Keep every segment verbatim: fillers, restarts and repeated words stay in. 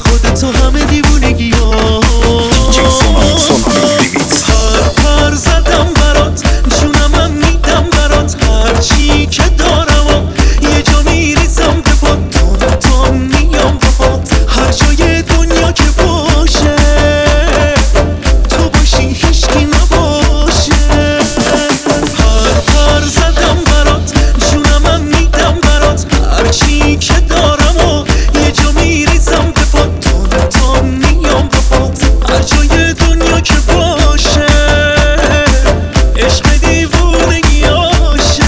خودتو همه دیوونگی ها هر پر زدم برات جونمم میدم برات هرچی که دارم و یه جا میریزم به پات تون تون میام با پات هر جای دنیا که باشه تو باشی هیچکی نباشه هر پر زدم برات جونمم میدم برات هرچی که دارم و یه جا میریزم به پات تون تون میام با پات هر جای دنیا که باشه عشق دیوونگی آشه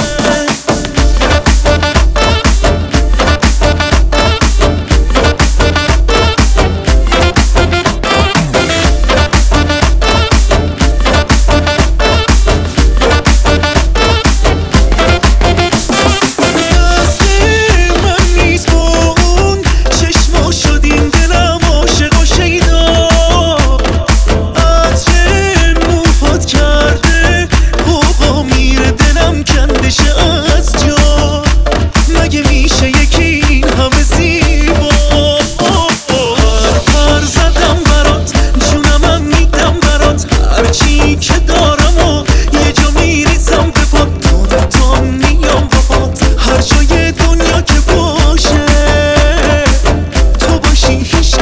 هرچی که دارم و یه جا میریزم به پات تون تون میام با پات هر جای دنیا که باشه تو باشی هیچ